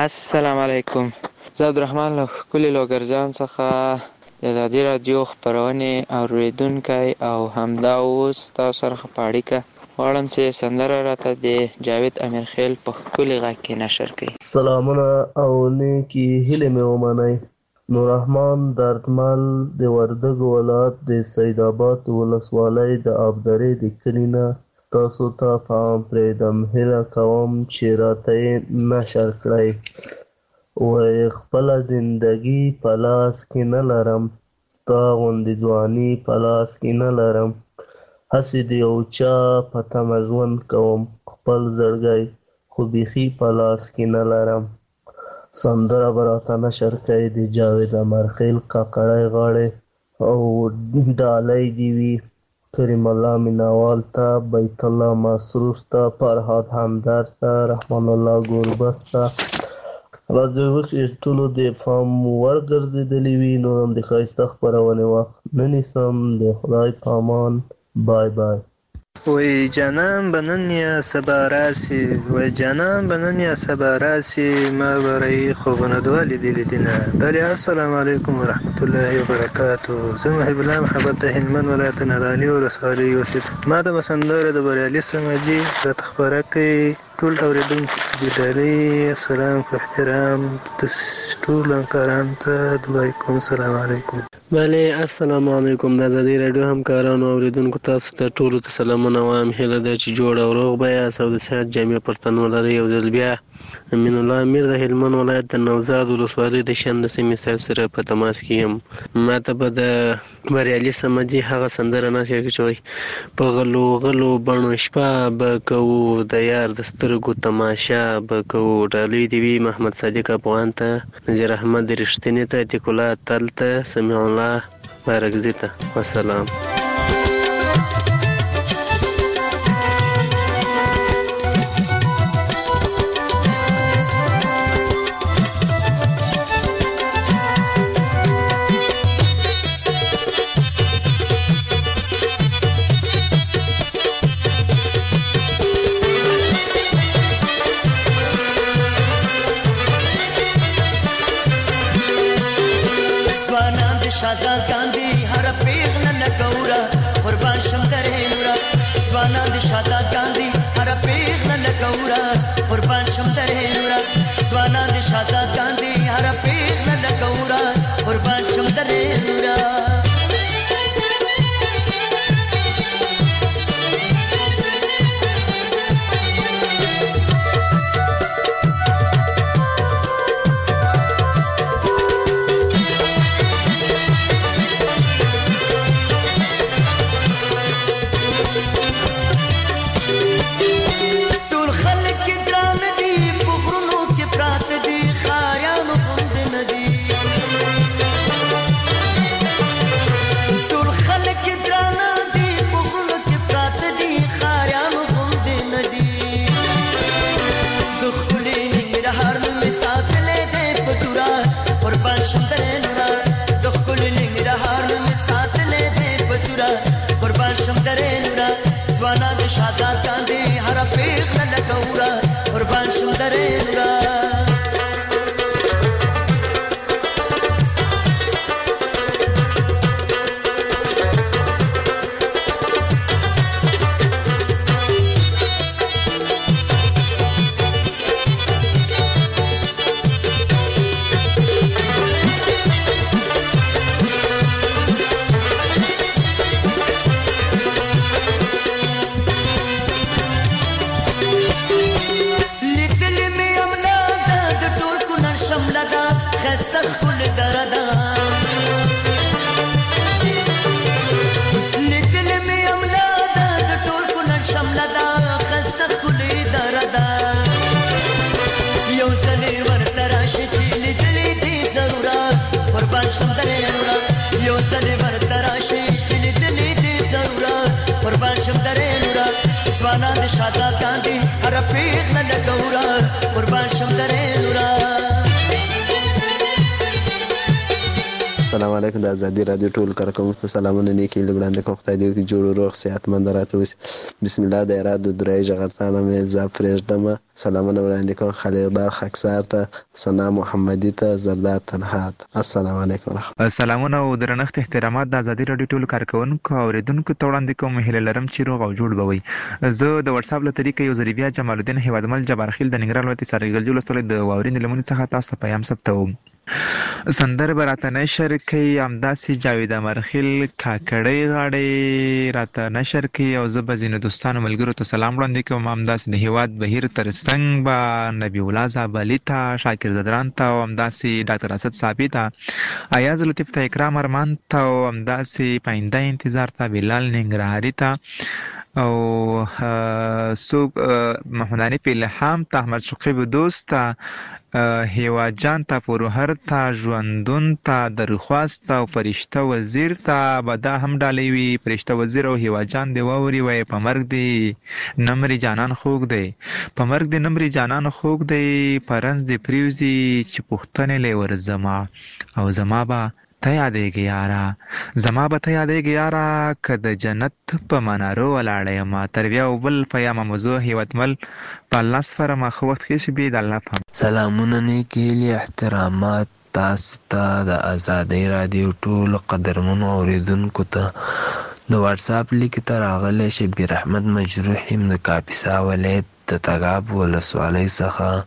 السلام علیکم. زه عبدالرحمن له ښکلي لوګرجان څخه د ازادي راډیو خپرونې اورېدونکی او همدا اوس تاسو سره په اړیکه غواړم چې سندره راته د جاوید امیرخیل په ښکلي غږ کې نشر کړي. سلامونه او نیکې هیلې مې ومنئ. نوررحمان دردمل د وردګو ولایت د سیدآباد ولسوالۍ د آبدرې د کلي نه تاسو ته پام پرېږدم. هیله کوم چې راته یې نشر کړئ. وایي خپله زندګي په لاس کې نه لرم، ستا غوندې ځواني په لاس کې نه لرم، هسې د یو چا په تمه ژوند کوم، خپل زړګی خو بیخي په لاس کې نه لرم. سندره به راته نشر کوي د جاوید امیرخیل کاکړی غاړې او ډالۍ دې وي کریم الله میناوال ته، بیت الله مسرور ته، فرهاد همدرد ته، رحمان الله ګوربز ته، راځي چې ټولو د پام وړ ګرځېدلي وي. نور هم د ښایسته خپرونې وخت نه نیسم. د خدای په امان. بای بای. وای جانان بنن یا سبا راسي، وای جانان بنن یا سبا راسي، ما برای خوبونه دوالی دیلی دینا. بله السلام علیکم ورحمت الله وبرکاتو. زه محب الله محبت د هلمند ولایت نادعلي ولسوالۍ اوسېد. ما ته به سندره د بریالي صمدي راته خپره کړئ. ټول اورېدونکو ته ډالۍ سلام په احترام ټول همکارانو ته دعای کوم. سلام علیکم. بله السلام علیکم. د ازادي راډیو همکارانو اوریدونکو تاسو ته ټولو ته سلامونه وایم. هیله ده چې جوړ او روغ به یاست او د صحت جامع پر تن ولرئ. یو ځل بیا امین الله امیر د هلمند ولایت د نوزاد ولسوالۍ د شند سیمې سره په تماس کې یم. ما ته به د بریالي صمدي هغه سندره نشر کړي چې وایي په غلو غلو بڼو شپه به کوو، د یار د سترګو تماشا به کوو. ډالۍ دې وي محمد صادق افغان ته، نذیر احمد رښتیني ته، عتیق الله تل ته، سمیع الله بارکزي ته. والسلام. شازادګان دي هر پیغله لګورا قربان شم درې نورا. ځوانان دي شازادګان دي هر پیغله لګورا قربان شم درې نورا. ځوانان دي شازادګان دي هر پیغله لګورا قربان شم درې نورا. شازادګان دي هر پیغله لګورا قربان شم درې نورا. یو ځلې ورته راشي چې لیدلې دې ضرورت قربان شم درې نورا. ځوانان د شازادګان دي هر پیغله لګورا قربان شم درې نورا. السلام علیکم. د ازادي رادیو ټول کارکونکو ته سلامونه نیکی لګړاندې کوم. خدای دې وکړي جوړ روغ صحتمند راته اوسي. بسم الله. د اراده درای جغرتانه مې زاب فرېږدم. سلامونه وړاندې کوم خلیقدار خاکسار ته، ثنا محمدي ته، زرداد تنحات. السلام علیکم. سلامونه او درنښت احترامات د ازادي رادیو ټول کارکونکو او اوریدونکو ته وړاندې کوم. هیله لرم چې روغ او جوړ به وئ. زه د واتس اپ له طریقې یو ځل بیا جمال الدین هیوادمل جبارخیل د ننګرهار ولایت سرګل ولسوالۍ د واورین لمنې څخه تاسو ته پیغام ثبتوم. سندر براته نشر کوي همداسې جاوید امرخیل کاکړۍ غاړې راته نشر کوي او زه به ځینو دوستانو ملګرو ته سلام وړاندې کوم. همداسې د هیواد بهیر ترڅنګ به نبی الله زابلي ته، شاکر زدران ته او همداسې ډاکټر اسد صابي ته، ایاز لطیف ته، اکرام ارمان ته او همداسې پاینده انتظار ته، بلال ننګرهاري ته او سوق محمداني پیلهام ته، احمد شقیب دوست ته، هیوا جان ته، پروهر ته، ژوندون ته، درخواست ته او فرشته وزیر ته به دا هم ډالۍ وي. فرشته وزیر او هیوا جان دی واوري وایي په مرګ دی نمرې جانان خوږ دی، په مرګ دی نمرې جانان خوږ دی، په رنځ دی پریوزي چې پوښتنې لې ورزما او زما به ته یادېږي یاره، زما به ته یادېږي یاره که د جنت په منارو ولاړه یم. تر بیا او بل په یامه موضوع هیوادمل په الله سفرمه ښه وخت ښه شي. د الله په سلامونه نیکې هیلې احترامات تاسو ته د ازادۍ رادیو ټولو قدرمنو اوریدونکو ته. د واتس اپ لیک ته راغلی شبیر احمد مجروح یم د کاپیسا ولایت د تګاب ولسوالۍ څخه.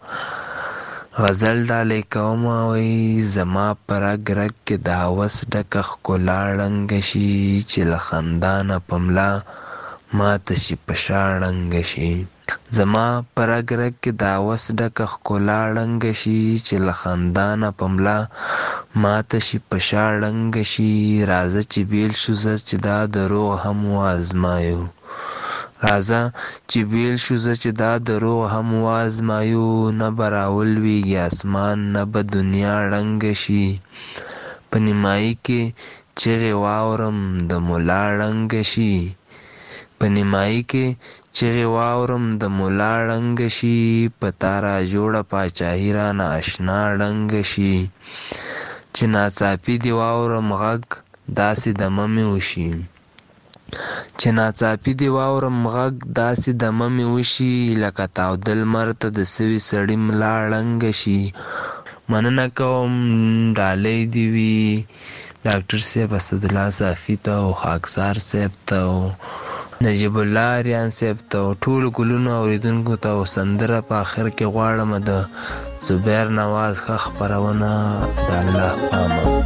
غزل ډالۍ کوم وایي زما په رګ رګ کې د هوس ډکه ښکلا ړنګه شي چې له خندا نه په ملا ماته شي په شا ړنګه شي. زما په رګ رګ کې د هوس ډکه ښکلا ړنګه شي چې له خندا نه په ملا ماته شي په شا ړنګه شي. راځه چې بیل شو زه چې دا دروغ هم وازمایو، راځه چې بیل شو زه چې دا دروغ هم وازمایو. نه به راولویږي اسمان نه به دنیا ړنګه شي. په نیمایي کې چغې واورم د ملا ړنګه شي، په نیمایي کې چغې واورم د ملا ړنګه شي. په تا را جوړه پاچاهي رانه اشنا ړنګه شي. چې ناڅاپي دې واورم غږ داسې دمه مې وشي، چې ناڅاپي دې واورم غږ داسې دمه مې وشي لکه تاوده لمر ته د سوي سړي ملا ړنګه شي. مننه کوم. ډالۍ دې وي ډاکټر صاحب اسدالله صافي ته او خاکسار صاحب ته او نجیب الله ریان صاحب ته او ټولو ګلونو اوریدونکو ته. او سندره په آخر کې غواړم د زبیر نواز ښه خپرونه د الله پامه.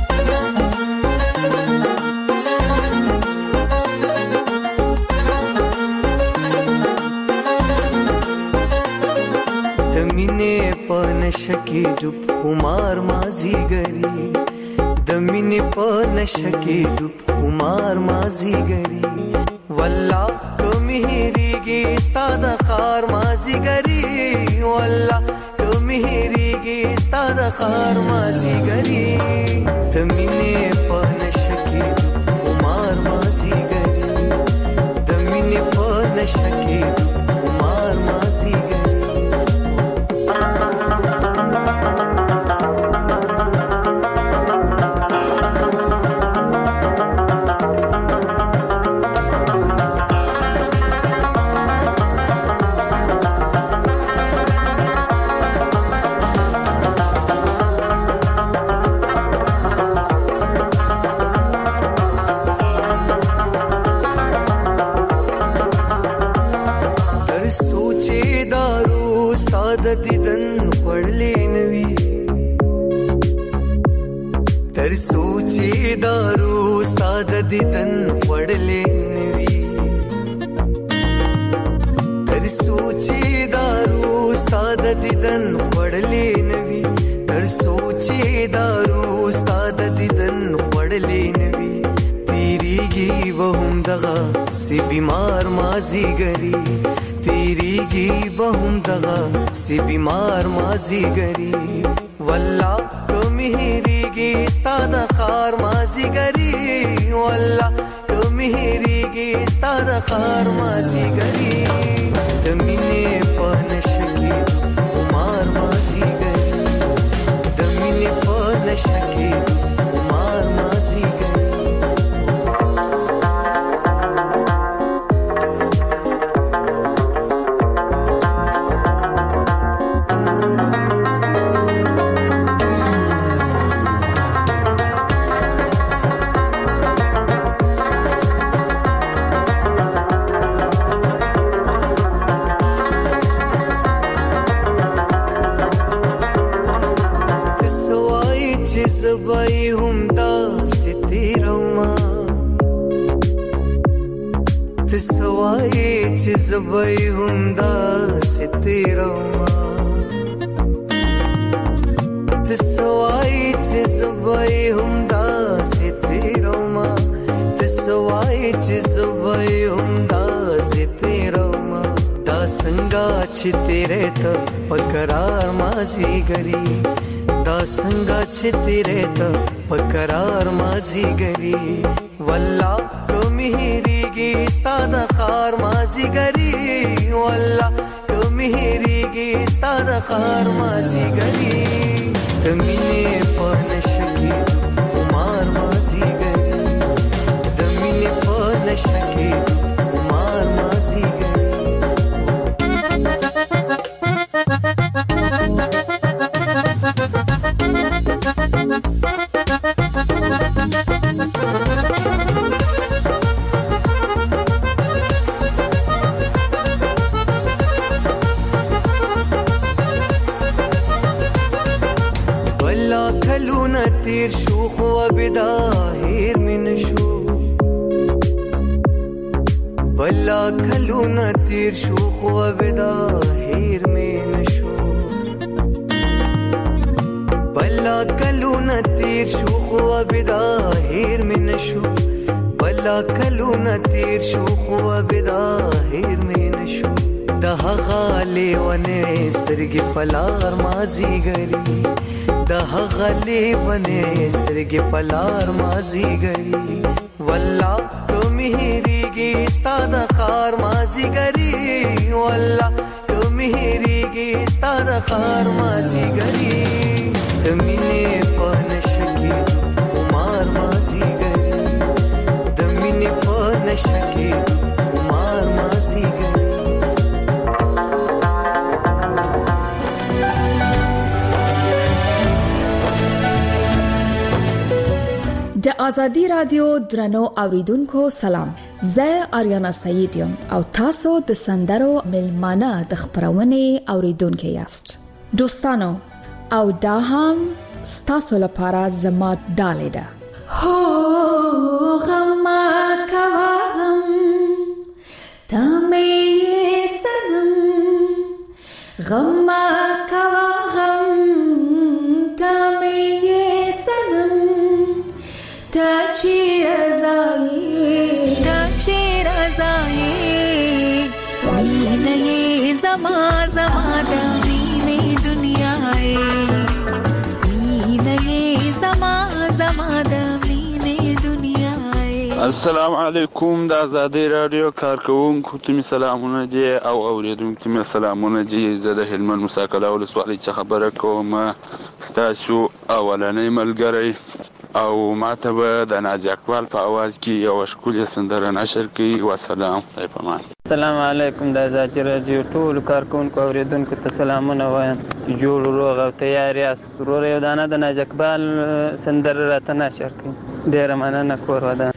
په نشه کې ډوب خمار مازیګری، د مینې په نشه کې ډوب خمار مازیګری. والله کمی هېرېږي ستا د ښار مازیګری، والله کمی هېرېږي ستا د ښار مازیګری. د مینې په نشه کې ډوب خمار مازیګری، د مینې په نشه کې ډوب خمار مازیګری. دیدن وړلې نوي تر سوچي دارو ستاد دیدن وړلې نوي تر سوچي دارو ستاد دیدن وړلې نوي تیریږي وهم دغه سی بیمار مازیګری تیریږي وهم دغه سی بیمار مازیګری والله کمی هېرېږي ستا د ښار مازیګري والله کمی هېرېږي ستا د ښار مازیګري د مینې په نشه کې خمار مازیګري د مینې په نشه کې خمار مازیګري زبای هم داسې تیرومه ته څه وایې چې زبای هم داسې تیرومه ته څه وایې چې زبای هم داسې تیرومه ته څه وایې چې زبای هم داسې تیرومه دا څنګه چې تیرې ته په قرار مازیګري دا څنګه چې تیرې ته په قرار مازیګري والله کومې هېرېږي ستا د ښار مازیګري والله کومې هېرېږي ستا د ښار مازیګري د مینې په نشه کې خمار مازیګري د مینې په نشه کې خمار مازیګري تیر شو خو ابدا هیر می نشو بلا کلونه تیر شو خو ابدا هیر می نشو بلا کلونه تیر شو خو ابدا هیر می نشو بلا کلونه تیر شو خو ابدا هیر می نشو د هغه لیونه سترګې پلار مازیګري د هغه لیونه سترګې پلار مازیګري والله کومې هېرېږي ستا د ښار مازیګري والله کومې هېرېږي ستا د ښار مازیګري د مینې په نشه کې خمار مازیګري د مینې په نشه کې خمار مازیګري د ازادي رادیو درنو اوریدونکو سلام زه آریانا سعید یم او تاسو د سندرو ملمانه د خبرونه اوریدونکو یاست دوستانو او دا هم ستاسو لپاره زما ډالې ده هو غم کوم تمه سنم غم کوم تمه سنم تا چی رضایی مینه زما د مینه دنیای مینه زما د مینه دنیای السلام علیکم د ازادي رادیو کارکونکو ته می سلامونه دي او اوریدونکو ته می سلامونه دي زه د هلمند مساکله ولسوالۍ څخه خبره کوم ستاسو اولنۍ ملګری او ماته به د نازي اقبال په आवाज کې یو ښکلې سندره نشر کړي والسلام علیکم. السلام علیکم د ازادي رادیو ټول کارکونکو اوریدونکو ته سلامونه وایم جوړ روغ او تیار یاست ورور یو دانه د نازي اقبال سندره راته نشر کړي ډیره مننه کور ودان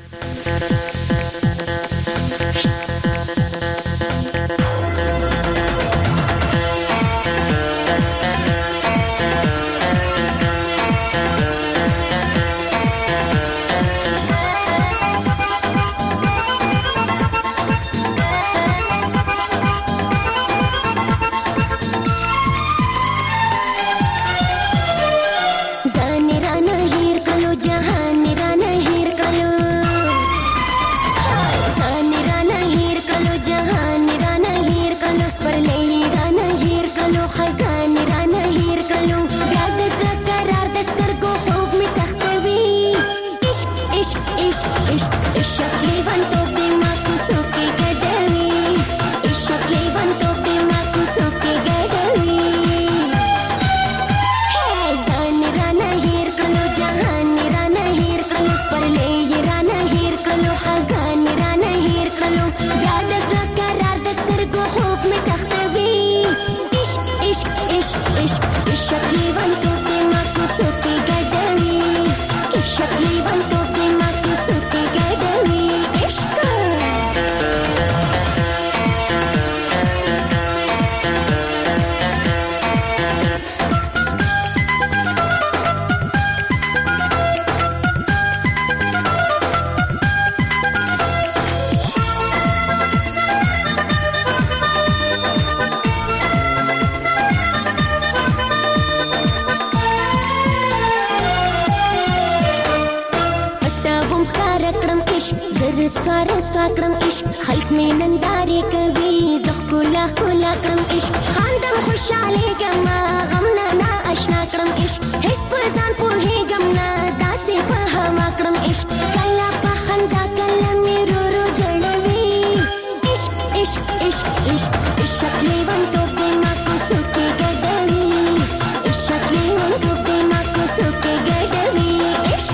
سوار کړم عشق خلق مې نندارې کوي زه ښکلا ښکلا کړم عشق خاندم خوشحالې ګم غم نه نا اشنا کړم عشق هیڅ په ځان پوهېږم نه داسې په هوا کړم عشق کله په خندا کله مې رو رو جړوي عشق عشق عشق عشق عشق لیونتوب دې ما کوڅو کې ګډوي عشق لیونتوب دې ما کوڅو کې ګډوي عشق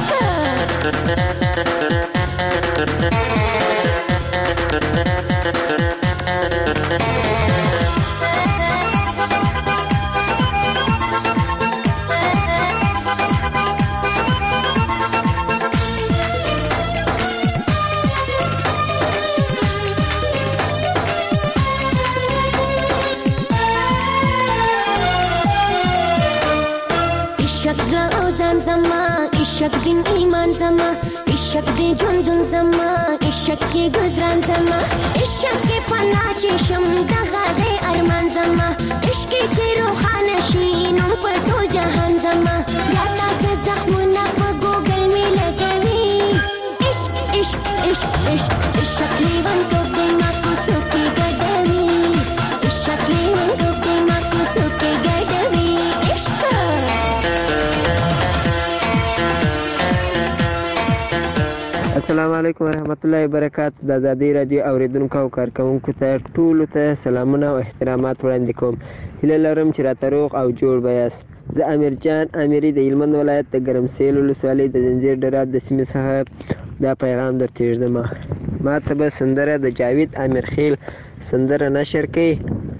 عشق دین ایمان زما عشق دی جون زما عشق کی گزران زما عشق کی فنا چشم دغه دی ارمان زما عشق کی روحانه شي نو په ټول جهان زما یا تاسو زخمونه په ګوګل می لګوي عشق عشق عشق عشق عشق لیوان تو دې ما کوڅو کې ګډوي عشق لیوان تو دې ما کوڅو کې ګډوي عشق السلام علیکم ورحمت الله وبرکاته د آزادۍ رادیو اوریدونکو او کارکونکو ته ټولو ته سلامونه او احترامات وړاندې کوم. هیله لرم چې راته روغ او جوړ به یاست. زه امیر جان امیري د هلمند ولایت د ګرمسیل ولسوالۍ د زنځیر ډره د سیمې څخه دا پیغام درته ږدم. ما ته به سندره د جاوید امیرخیل سندره نشر کړي.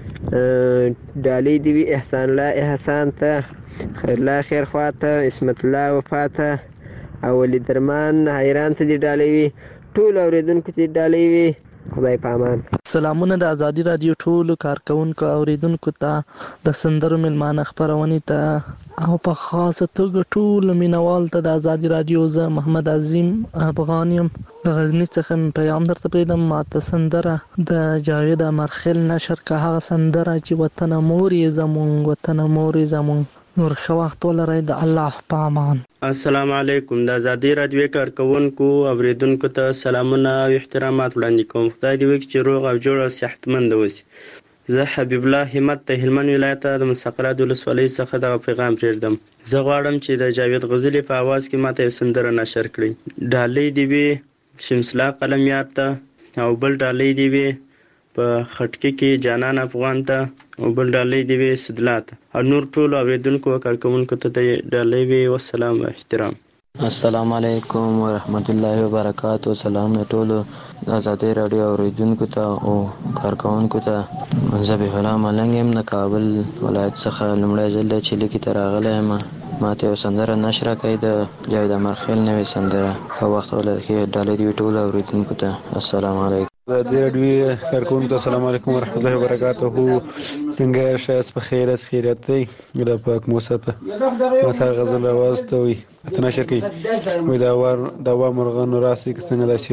ډالۍ دې وي احسان الله احسان ته، خیر الله خیر خوا ته، عصمت الله وفا ته او ولی درمان حیران ته دې ډالۍ وي. ټول اوریدونکو ته ډالۍ وي. خدای په امان. سلامونه د آزادي رادیو ټولو کارکونکو اوریدونکو ته، د سندرو مېلمانه خپرونې ته او په خاصه توګه ټولو مینوال ته د آزادي رادیو زه محمد عظیم افغان یم د غزني څخه پیغام درته پرېږدم. ماته سندره د جاوید امیرخیل نشر که هغه سندره چې وطن مور یې زمونږ وطن مور یې زمونږ. نور ښه وخت ولرئ. د الله په امان. السلام علیکم. د آزادۍ رادیو کارکونکو اوریدونکو ته سلامونه او احترامات وړاندې کوم. خدای دې وکړي چې روغ او جوړ او صحتمند اوسئ. زه حبیب الله همت د هلمند ولایت د مسقرات ولسوالۍ څخه دغه پیغام پرېږدم. زه غواړم چې د جاوید غزلي په اواز کې ماته یو سندره نشر کړئ. ډالۍ دې وي شمس الله قلمیار ته، او بل ډالۍ دې وي په خټکي کې جانان افغان ته، او بل ډالۍ دې وي سدلا ته، او نور ټولو اوریدونکو او کارکونکو ته ډالۍ وي. والسلام و احترام. السلام علیکم ورحمت الله وبرکاته. سلام ټولو آزادۍ رادیو اوریدونکو ته او کارکونکو ته. ذبیح الله ملنګ یم د کابل ولایت څخه لومړی ځل دی چې لیکې ته راغلی یم. ماته یو سندره نشره کوي د جاوید امیرخیل نوې سندره. ښه وخت ولرئ. ډالۍ دې وي ټولو اوریدونکو ته. السلام علیکم. آزادۍ رادیو کارکونکو ته السلام علیکم ورحمت الله وبرکاته. څنګه شایست په خیر است خیریت دی الله پاک موسته ماته غزل اواز ته وي ته نشر کوي وي دا وا مرغان راسي که څنګه داسې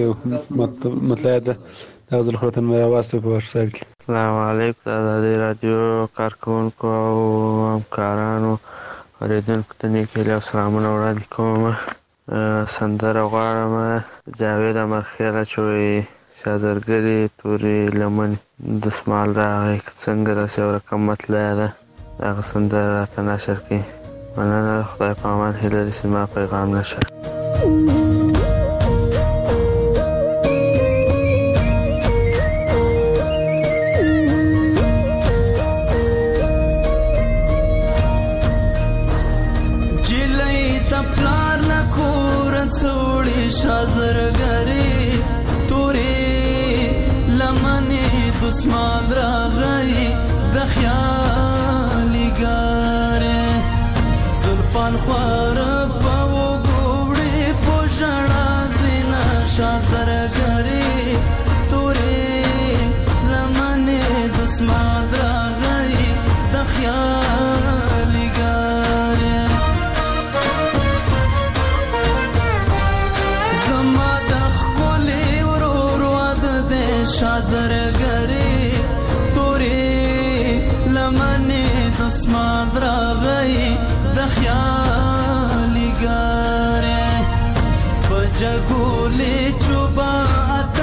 مطلع ده دا غزل خو ته اواز ته په واتساپ کې. السلام علیکم. د آزادۍ رادیو کارکونکو او همکارانو اوریدونکو ته نیک هیلې او سلامونه وړاندې کوم. سندره غواړم جاوید امیرخیل چې وایي شازرګرې تورې لمنې دسمال راغی که څنګه داسې یو رقم مطلع ده دغه سندره راته نشر کړي. مننه. خدای په امان. هیله ده چې زما پیغام نشر جلۍ د پلار نه کوره څوړې شازرګرې دسمال راغی د خیالي ګارې زلفان خوار په وګوړې په ژړا زینه شازرګرې تورې لمنې دسمال راغی د خیالي ګارې زما د ښکلې ورور واده دی شازرګرې دسمال راغی د خیالي ګارې په جګولې چوبات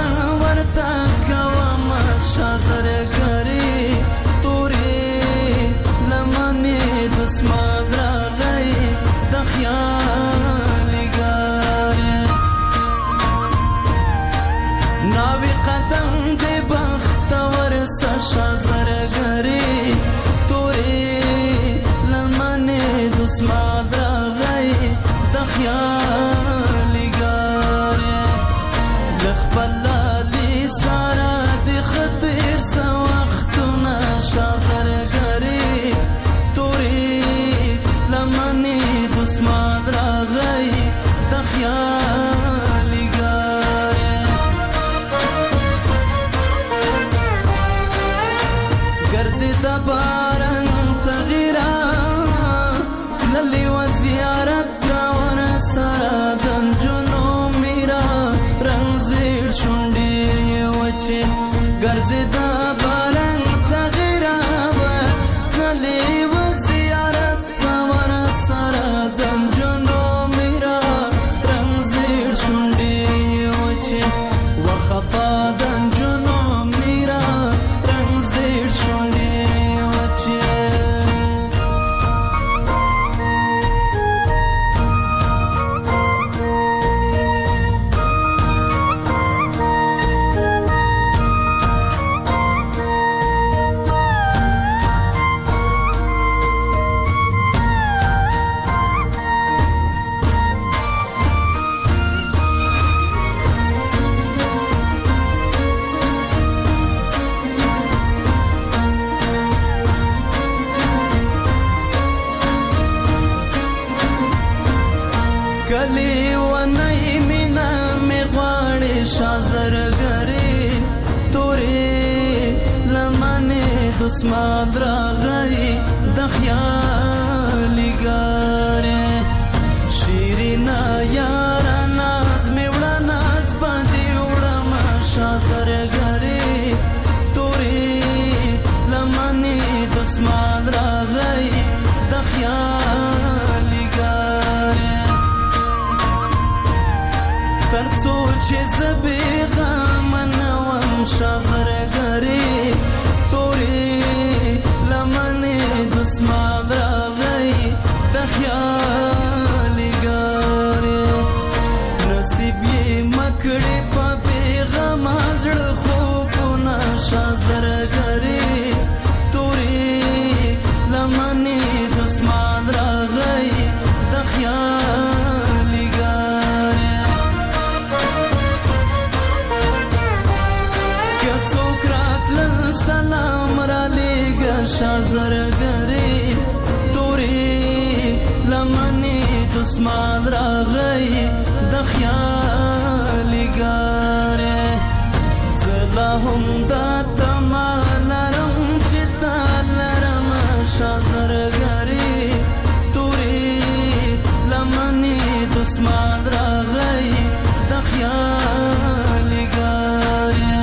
دسمال راغی د خیالي ګارې لخپل لالي سارا د خطر سو وختونه شازرګري توري لمنې دسمال راغی د خیالي ګارې ګرځي د باران تغیرا للی و زیارت دا ور سره دنجونو میرا رنگ زیر شونډې وچې ګرځي د باران تغیرا للی و زیارت دا ور سره دنجونو میرا رنگ زیر شونډې وچې وخفا دنجونو میرا رنگ زیر شونډې وچې کلی ونی مینا می غواړي شازرګري تورې لمنې دسمال راغی د خیالي ګارې شیرینا یارا ناز می وړه ناز باندې وړم شازرګري تورې لمنې دسمال راغی د خیالي ګارې ترڅو چې زبې غمنوم شازرګري تورې لمنې دسمال راغی د خیالي ګارې نصیب یې مکړې په بېغم زړه خوبونه شازرګري تورې لمنې دسمال راغی د خیالي ګارې سلام را لېږه شازرګري تورې لمنې دسمال راغی د خیالي ګارې زه لا هم دا تمه لرم چې تا لرم شازرګري تورې لمنې دسمال راغی د خیالي ګارې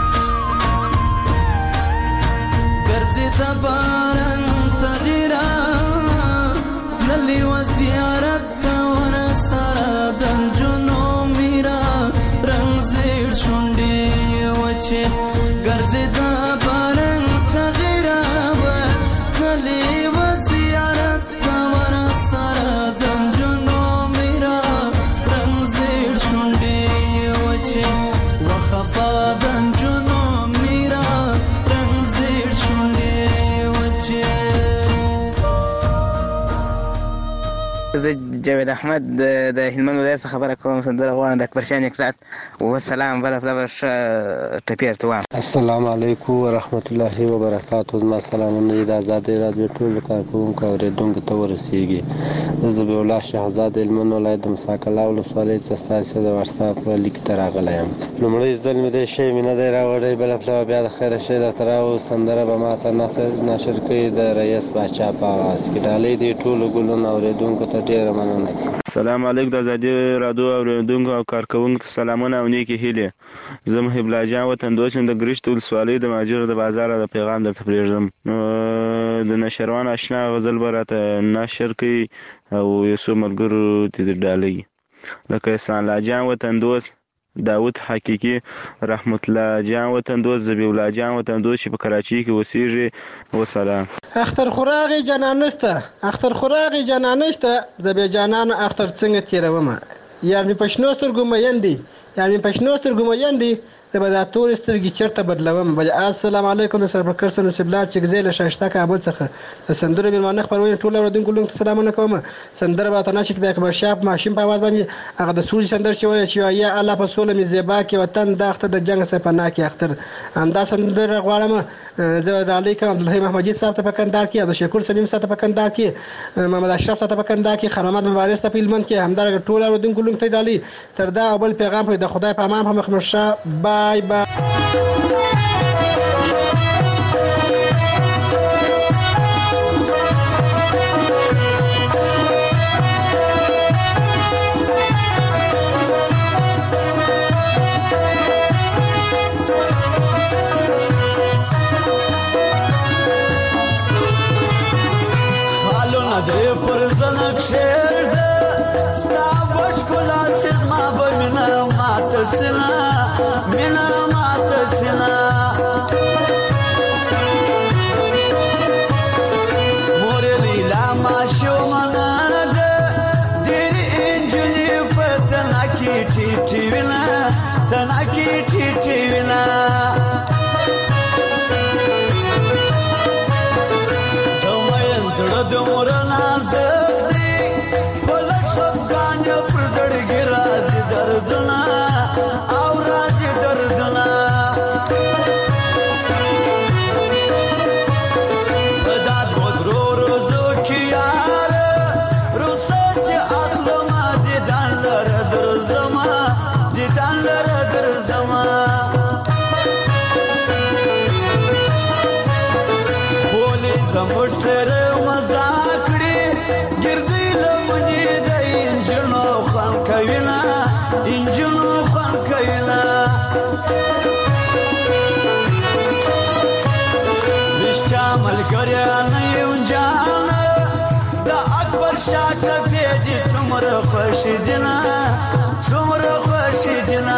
د باران تغیرا للی و زیارت ور سره دنجونو میرا رنگ زیر شونډې وچې ګرځي د باران تغیرا للی و زیارت ور سره دنجونو میرا رنگ زیر شونډې وچې وخفا دنجونو میرا رنگ زیر شونډې زه جاوید احمد د هلمند ولایت څخه خبره کوم سندره غواړم د اکبرشان یکزات وسلام بله فلبر ښه ټپي ارتوام السلام علیکم ورحمت الله وبرکاتو زما سلامونه د ازادۍ راډیو ټولو کارکوونکو او اورېدونکو ته ورسیږي زه ذبیح الله شهزاد د هلمند ولایت د مساکله ولسوالۍ څخه ستاسې د وټساپ لیک ته راغلی یم لومړی ځل مې دی شی مې نه دی راوړی بله پلوه بیا د خیره شی درته راوړو سندره به ما ته نشر کوي د رئیس باچا په آواز کې ډالۍ دې ټولو ګلونه اورېدونکو ته ډېره مننه. سلام علیکم د ازادۍ راډیو اورېدونکو او کارکوونکو سلامونه او نیکې هیلې. زه محب الله جان وطندوس یم د ګرشت ولسوالۍ د مهاجرو د بازار د پیغام درته پرېږدم. د نشروان اشنا غزل به راته نشر کوي او یو څو ملګرو ته د ډالۍ لکه احسان الله جان وطندوس، داود حقیقي، رحمت الله جان وطندوس، ذبیح الله جان وطندوس چې په کراچۍ کې اوسېږي. وسلام. اختر خوراغي جانانسته، اختر خوراغي جانانسته، زبې جانانه اختر څنګه تیرومه، یار مې پښنو سترګو مین دي، یار مې پښنو سترګو مین دي، زه به دا ټولې سترګې چېرته بدلوم. السلام علیکم د سرپرکر سر نصیب الله چکزی له ښایسته کابل څخه د سندرو مېلمانه خپرونې ټولو اورېدونکو لومړی ته سلامونه کوم. سندره به ورته نشي د اکبر شاه په ماشین په اواز باندې هغه د سولې سندره چې وایي چې یا الله په سوله مې زیبا کې وطن د اختر د جنګ څخه پناه کې اختر. همدا سندره غواړم زه ډالۍ کوم عبدالحی محمدجي صاحب ته په کندهار کې، عبدالشکور سلیم صاحب ته په کندهار کې، محمد اشرف صاحب ته په کندهار کې، خیر محمد مبارز ته په هلمند کې، همدارنګه ټول اورېدونکو لومړی ته ډالۍ. تر دا او بل پیغام پورې د خدای په امان محمد شاه. بای بای. نظر پر زنک شیر ده ستا بشکلا سیز ما بمینا مات سینا مینا مات سینا موری لیلا ما شو منا ده دیری انجلی پتنا کی ٹیٹی وینا تنا کی ٹیٹی وینا زړه د مور نازک دی بلک خفګان پر زړګي راځي دردونه او راځي دردونه بداد مدرو روزو کې یار رخصت چې اخلم دي دان لره درځما دي دان لره درځما بولې زموږ سره ملګریانه یو جانه د اکبر شاه ټپې دي څومره خوښې دي نه څومره خوښې دي نه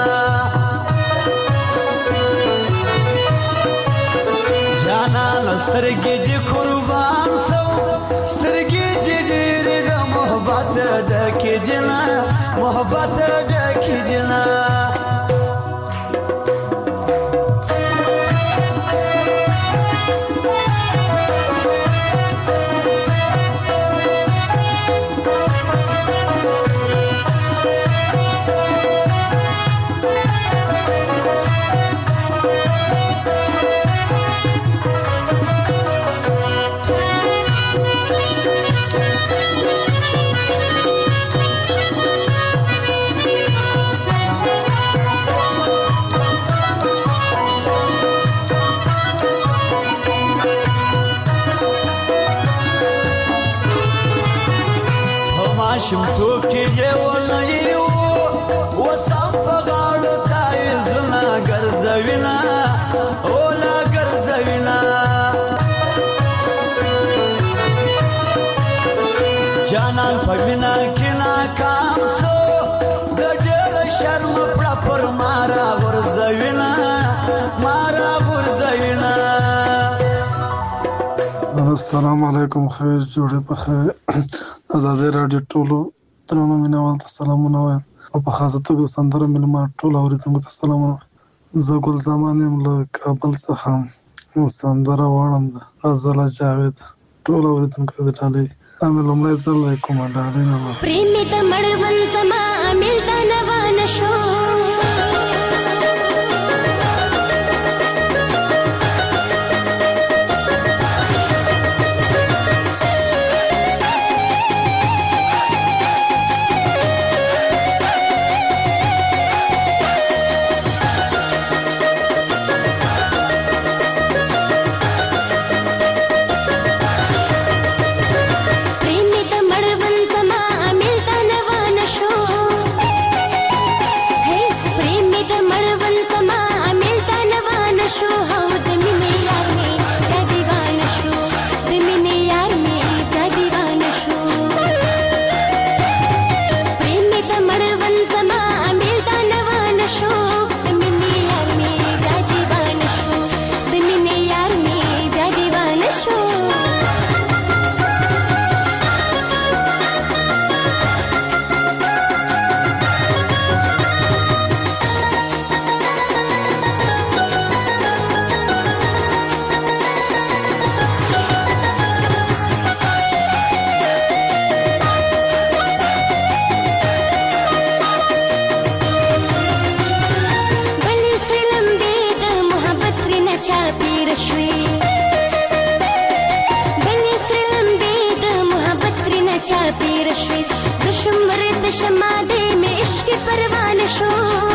جانانه سترګې دي قربان سو سترګې دي ډېرې د محبت ډکې دي نه محبت ډکې دي نه ماشومتوب کې یو نه یو وسم فغاړو تایزونه ګرځوینا اوله ګرځوینا جانان په وینا کې ناکام سو د ډېر شرم پړه پر مارا ورځوینا مارا ورځوینا. السلام علیکم، خیر جوړې په خیر. ازادي راډیو ټولو درنو مینوال ته سلامونه وایم او په خاصه توګه سندره مېلمانه ټولو اورېدونکو ته سلامونه. زه ګل زمان یم له کابل څخه سندره غواړم د غزله جاوید ټولو اورېدونکو ته د ډالۍ دا مې لومړی ځل دی کومه ډالۍ نه وه. پرېمې د مړوند زما امیل ته نوا نه شو شو چاپیر شوي د شمر د شمادې مې عشق پروان شو